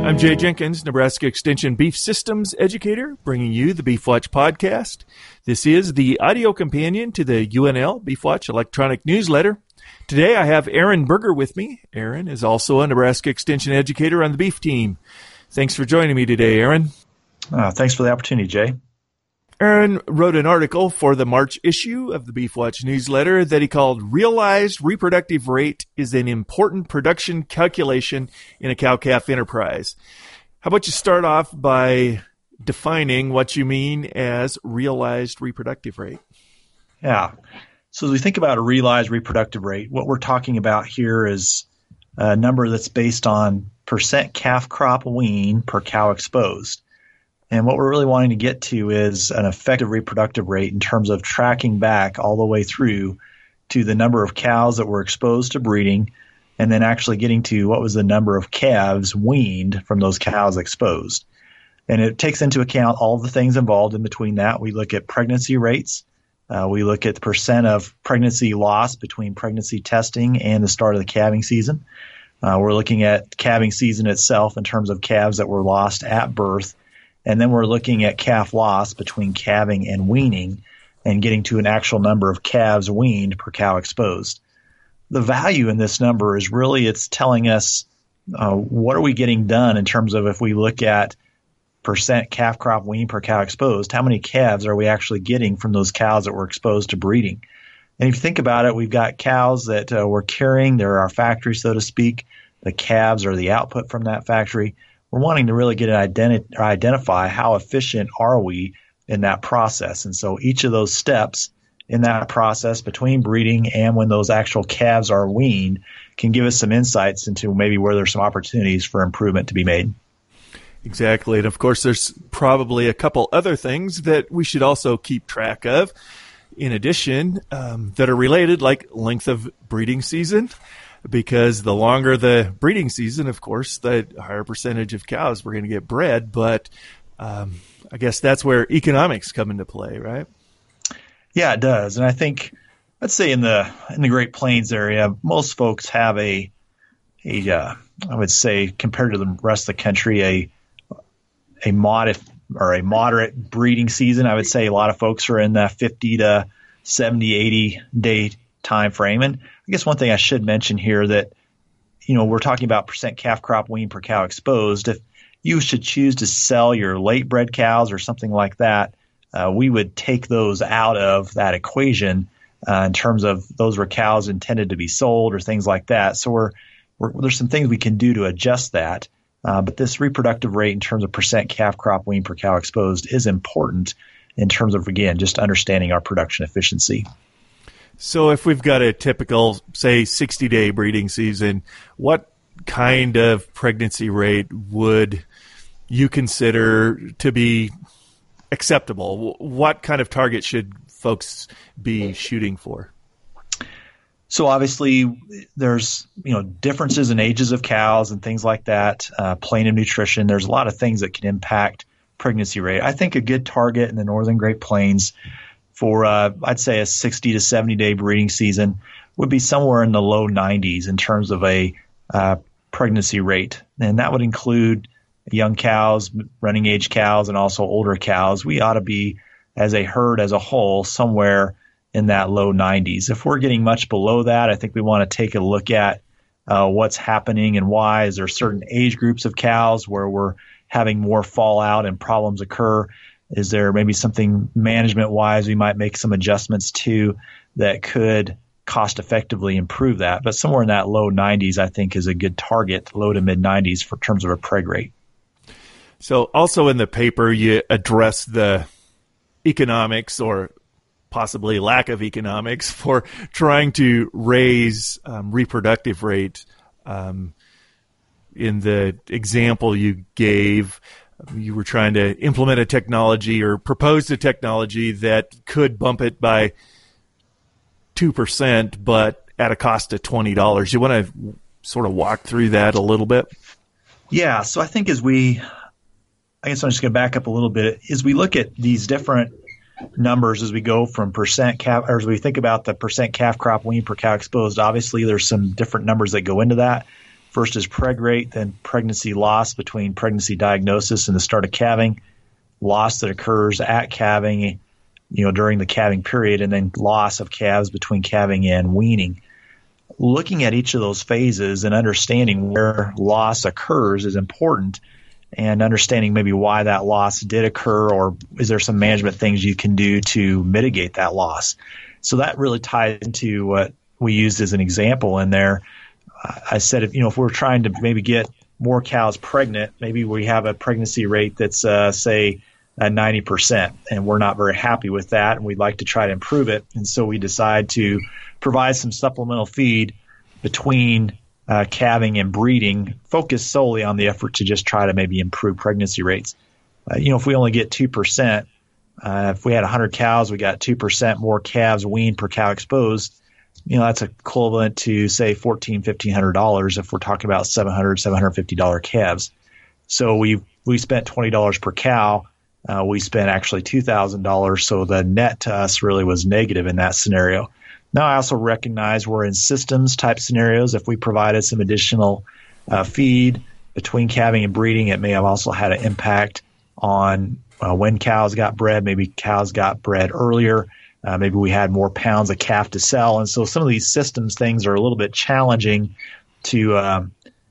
I'm Jay Jenkins, Nebraska Extension Beef Systems Educator, bringing you the Beef Watch podcast. This is the audio companion to the UNL Beef Watch electronic newsletter. Today I have Aaron Berger with me. Aaron is also a Nebraska Extension Educator on the beef team. Thanks for joining me today, Aaron. Thanks for the opportunity, Jay. Aaron wrote an article for the March issue of the Beef Watch newsletter that he called Realized Reproductive Rate is an Important Production Calculation in a Cow-Calf Enterprise. How about you start off by defining what you mean as realized reproductive rate? Yeah. So as we think about a realized reproductive rate, what we're talking about here is a number that's based on percent calf crop wean per cow exposed. And what we're really wanting to get to is an effective reproductive rate in terms of tracking back all the way through to the number of cows that were exposed to breeding and then actually getting to what was the number of calves weaned from those cows exposed. And it takes into account all the things involved in between that. We look at pregnancy rates. We look at the percent of pregnancy loss between pregnancy testing and the start of the calving season. We're looking at calving season itself in terms of calves that were lost at birth. And then we're looking at calf loss between calving and weaning and getting to an actual number of calves weaned per cow exposed. The value in this number is really it's telling us what are we getting done in terms of if we look at percent calf crop wean per cow exposed, how many calves are we actually getting from those cows that were exposed to breeding? And if you think about it, we've got cows that we're carrying. They're our factory, so to speak. The calves are the output from that factory. We're wanting to really get an identify how efficient are we in that process. And so each of those steps in that process between breeding and when those actual calves are weaned can give us some insights into maybe where there's some opportunities for improvement to be made. Exactly. And of course, there's probably a couple other things that we should also keep track of in addition that are related, like length of breeding season. Because the longer the breeding season, of course, the higher percentage of cows we're going to get bred. But I guess that's where economics come into play, right? Yeah, it does. And I think, let's say in the Great Plains area, most folks have I would say, compared to the rest of the country, a moderate breeding season. I would say a lot of folks are in the 50 to 70, 80 day time frame. And I guess one thing I should mention here that, we're talking about percent calf crop wean per cow exposed. If you should choose to sell your late bred cows or something like that, we would take those out of that equation in terms of those were cows intended to be sold or things like that. So there's some things we can do to adjust that. But this reproductive rate in terms of percent calf crop wean per cow exposed is important in terms of, again, just understanding our production efficiency. So if we've got a typical, say, 60-day breeding season, what kind of pregnancy rate would you consider to be acceptable? What kind of target should folks be shooting for? So obviously there's, differences in ages of cows and things like that, plane of nutrition. There's a lot of things that can impact pregnancy rate. I think a good target in the Northern Great Plains for, I'd say, a 60 to 70-day breeding season would be somewhere in the low 90s in terms of a pregnancy rate. And that would include young cows, running age cows, and also older cows. We ought to be, as a herd as a whole, somewhere in that low 90s. If we're getting much below that, I think we want to take a look at what's happening and why. Is there certain age groups of cows where we're having more fallout and problems occur? Is there maybe something management-wise we might make some adjustments to that could cost-effectively improve that? But somewhere in that low 90s, I think, is a good target, low to mid-90s for terms of a preg rate. So also in the paper, you address the economics or possibly lack of economics for trying to raise reproductive rate. In the example you gave, you were trying to implement a technology or propose a technology that could bump it by 2%, but at a cost of $20. You want to sort of walk through that a little bit? Yeah. So I think I guess I'm just going to back up a little bit. As we look at these different numbers as we go from percent calf, or as we think about the percent calf crop wean per cow exposed, obviously there's some different numbers that go into that. First is preg rate, then pregnancy loss between pregnancy diagnosis and the start of calving, loss that occurs at calving, during the calving period, and then loss of calves between calving and weaning. Looking at each of those phases and understanding where loss occurs is important, and understanding maybe why that loss did occur, or is there some management things you can do to mitigate that loss. So that really ties into what we used as an example in there. I said, if we're trying to maybe get more cows pregnant, maybe we have a pregnancy rate that's, say, 90%, and we're not very happy with that, and we'd like to try to improve it. And so we decide to provide some supplemental feed between calving and breeding, focused solely on the effort to just try to maybe improve pregnancy rates. If we only get 2%, if we had 100 cows, we got 2% more calves weaned per cow exposed. That's equivalent to, say, $1,400-$1,500 if we're talking about $750 calves. So we spent $20 per cow. We spent actually $2,000. So the net to us really was negative in that scenario. Now, I also recognize we're in systems type scenarios. If we provided some additional feed between calving and breeding, it may have also had an impact on when cows got bred. Maybe cows got bred earlier. Maybe we had more pounds of calf to sell. And so some of these systems things are a little bit challenging to,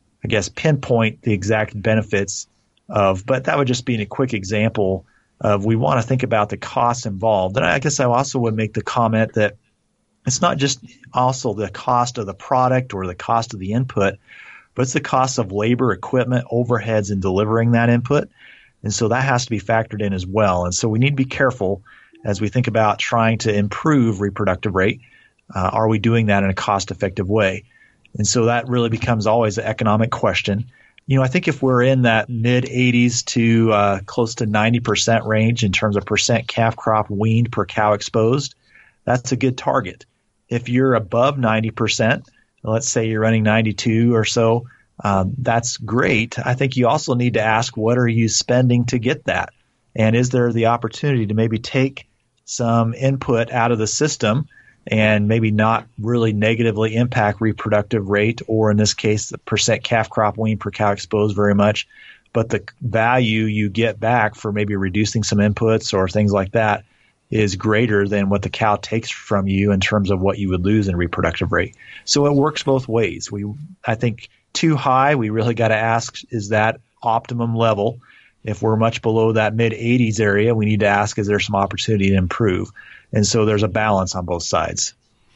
pinpoint the exact benefits of. But that would just be a quick example of we want to think about the costs involved. And I guess I also would make the comment that it's not just also the cost of the product or the cost of the input, but it's the cost of labor, equipment, overheads in delivering that input. And so that has to be factored in as well. And so we need to be careful as we think about trying to improve reproductive rate. Are we doing that in a cost-effective way? And so that really becomes always an economic question. I think if we're in that mid-80s to close to 90% range in terms of percent calf crop weaned per cow exposed, that's a good target. If you're above 90%, let's say you're running 92 or so, that's great. I think you also need to ask, what are you spending to get that? And is there the opportunity to maybe take some input out of the system and maybe not really negatively impact reproductive rate, or in this case, the percent calf crop weaned per cow exposed very much, but the value you get back for maybe reducing some inputs or things like that is greater than what the cow takes from you in terms of what you would lose in reproductive rate. So it works both ways. I think too high, we really got to ask, is that optimum level? If we're much below that mid-80s area, we need to ask, is there some opportunity to improve? And so there's a balance on both sides.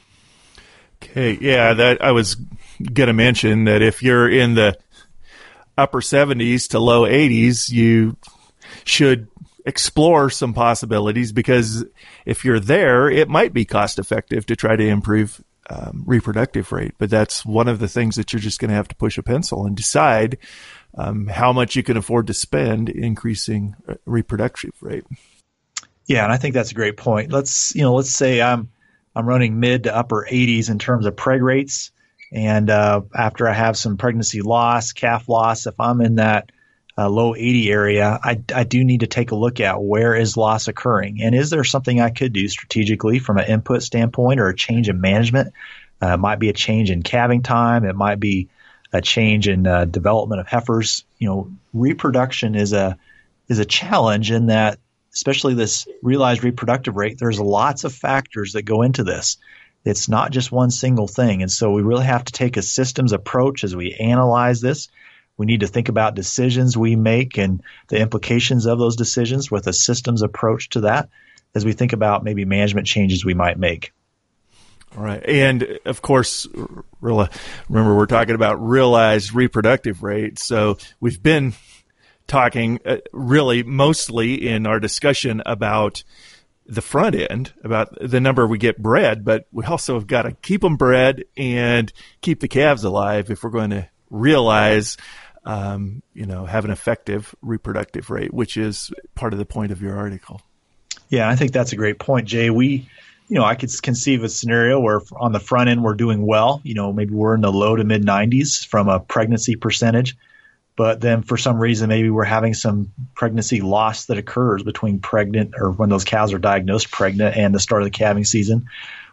Okay, yeah, that I was going to mention that if you're in the upper 70s to low 80s, you should explore some possibilities, because if you're there, it might be cost effective to try to improve reproductive rate. But that's one of the things that you're just going to have to push a pencil and decide how much you can afford to spend increasing reproductive rate. Yeah, and I think that's a great point. Let's say I'm running mid to upper 80s in terms of preg rates, and after I have some pregnancy loss, calf loss, if I'm in that low 80 area, I do need to take a look at where is loss occurring, and is there something I could do strategically from an input standpoint or a change in management? It might be a change in calving time. It might be a change in development of heifers. Reproduction is a challenge in that, especially this realized reproductive rate, there's lots of factors that go into this. It's not just one single thing. And so we really have to take a systems approach as we analyze this. We need to think about decisions we make and the implications of those decisions with a systems approach to that as we think about maybe management changes we might make. All right. And of course, remember we're talking about realized reproductive rate. So we've been talking really mostly in our discussion about the front end, about the number we get bred, but we also have got to keep them bred and keep the calves alive if we're going to realize, have an effective reproductive rate, which is part of the point of your article. Yeah, I think that's a great point, Jay. I could conceive a scenario where on the front end we're doing well. Maybe we're in the low to mid 90s from a pregnancy percentage. But then for some reason, maybe we're having some pregnancy loss that occurs between pregnant or when those cows are diagnosed pregnant and the start of the calving season.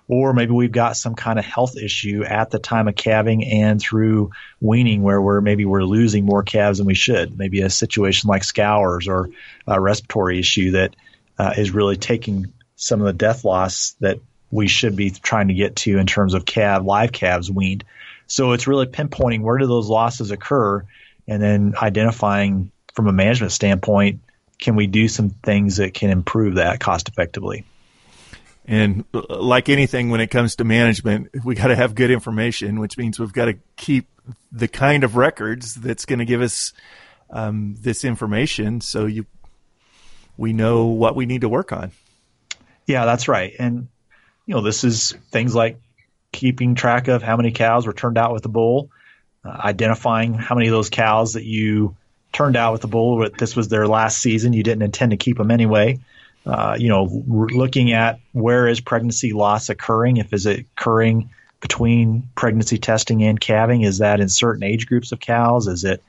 or maybe we've got some kind of health issue at the time of calving and through weaning where we're losing more calves than we should. Maybe a situation like scours or a respiratory issue that is really taking some of the death loss that we should be trying to get to in terms of live calves weaned. So it's really pinpointing where do those losses occur and then identifying from a management standpoint, can we do some things that can improve that cost effectively? And like anything, when it comes to management, we got to have good information, which means we've got to keep the kind of records that's going to give us this information so we know what we need to work on. Yeah, that's right. And, this is things like keeping track of how many cows were turned out with the bull, identifying how many of those cows that you turned out with the bull, this was their last season, you didn't intend to keep them anyway. Looking at where is pregnancy loss occurring, is it occurring between pregnancy testing and calving? Is that in certain age groups of cows? Is it,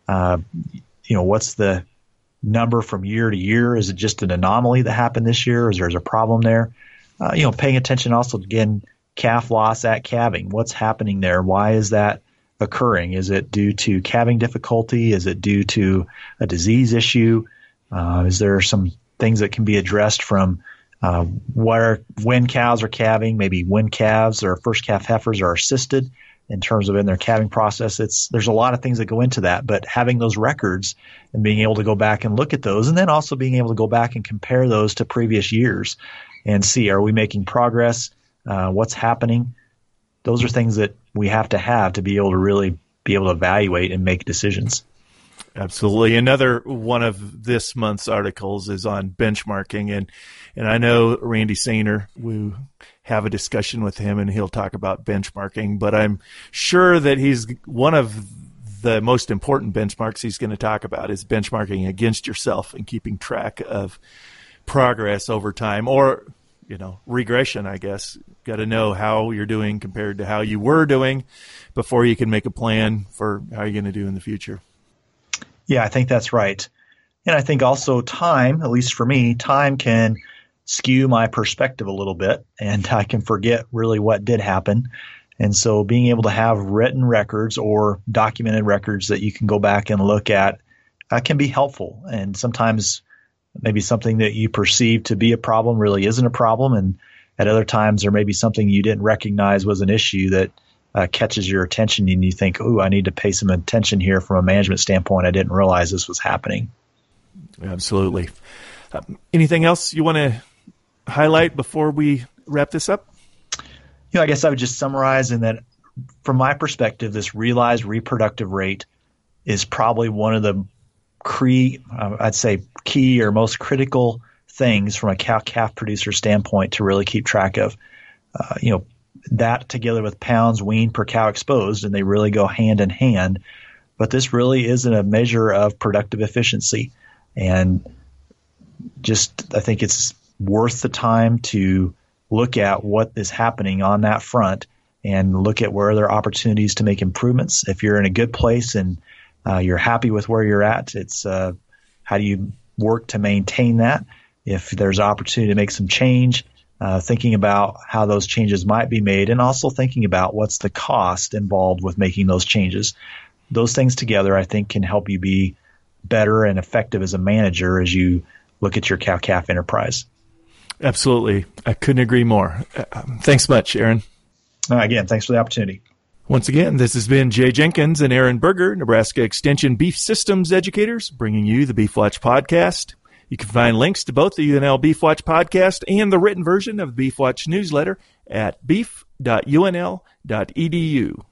what's the number from year to year? Is it just an anomaly that happened this year? Or is there a problem there? Paying attention also, again, calf loss at calving. What's happening there? Why is that occurring? Is it due to calving difficulty? Is it due to a disease issue? Is there some things that can be addressed from when cows are calving, maybe when calves or first calf heifers are assisted in terms of in their calving process? There's a lot of things that go into that, but having those records and being able to go back and look at those, and then also being able to go back and compare those to previous years and see, are we making progress? What's happening? Those are things that we have to be able to really be able to evaluate and make decisions. Absolutely. Another one of this month's articles is on benchmarking, and I know Randy Sainer, we have a discussion with him and he'll talk about benchmarking, but I'm sure that he's one of the most important benchmarks he's going to talk about is benchmarking against yourself and keeping track of progress over time, or regression, I guess. Got to know how you're doing compared to how you were doing before you can make a plan for how you're going to do in the future. Yeah, I think that's right. And I think also time, at least for me, time can skew my perspective a little bit, and I can forget really what did happen. And so being able to have written records or documented records that you can go back and look at can be helpful. And sometimes maybe something that you perceive to be a problem really isn't a problem. And at other times, there may be something you didn't recognize was an issue that catches your attention and you think, I need to pay some attention here from a management standpoint. I didn't realize this was happening. Absolutely. Anything else you want to highlight before we wrap this up? I guess I would just summarize in that from my perspective, this realized reproductive rate is probably one of the key or most critical things from a cow-calf producer standpoint to really keep track of. That together with pounds weaned per cow exposed, and they really go hand in hand. But this really isn't a measure of productive efficiency. And just I think it's worth the time to look at what is happening on that front and look at where there are opportunities to make improvements. If you're in a good place and you're happy with where you're at, it's how do you work to maintain that? If there's opportunity to make some change, thinking about how those changes might be made, and also thinking about what's the cost involved with making those changes. Those things together, I think, can help you be better and effective as a manager as you look at your cow-calf enterprise. Absolutely. I couldn't agree more. Thanks much, Aaron. Again, thanks for the opportunity. Once again, this has been Jay Jenkins and Aaron Berger, Nebraska Extension Beef Systems Educators, bringing you the Beef Watch Podcast. You can find links to both the UNL Beef Watch podcast and the written version of the Beef Watch newsletter at beef.unl.edu.